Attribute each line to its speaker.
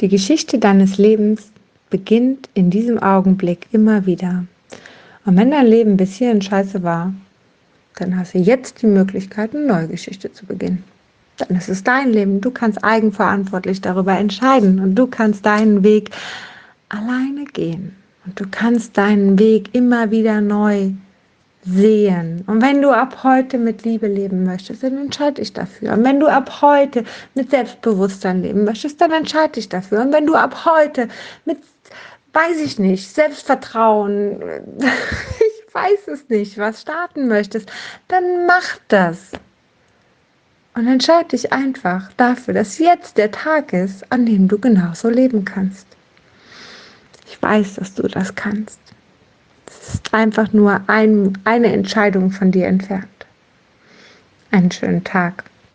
Speaker 1: Die Geschichte deines Lebens beginnt in diesem Augenblick immer wieder. Und wenn dein Leben bis hierhin scheiße war, dann hast du jetzt die Möglichkeit, eine neue Geschichte zu beginnen. Dann ist es dein Leben. Du kannst eigenverantwortlich darüber entscheiden und du kannst deinen Weg alleine gehen. Und du kannst deinen Weg immer wieder neu sehen. Und wenn du ab heute mit Liebe leben möchtest, dann entscheide dich dafür. Und wenn du ab heute mit Selbstbewusstsein leben möchtest, dann entscheide dich dafür. Und wenn du ab heute mit, weiß ich nicht, Selbstvertrauen, ich weiß es nicht, was starten möchtest, dann mach das. Und entscheide dich einfach dafür, dass jetzt der Tag ist, an dem du genauso leben kannst. Ich weiß, dass du das kannst. Es ist einfach nur eine Entscheidung von dir entfernt. Einen schönen Tag.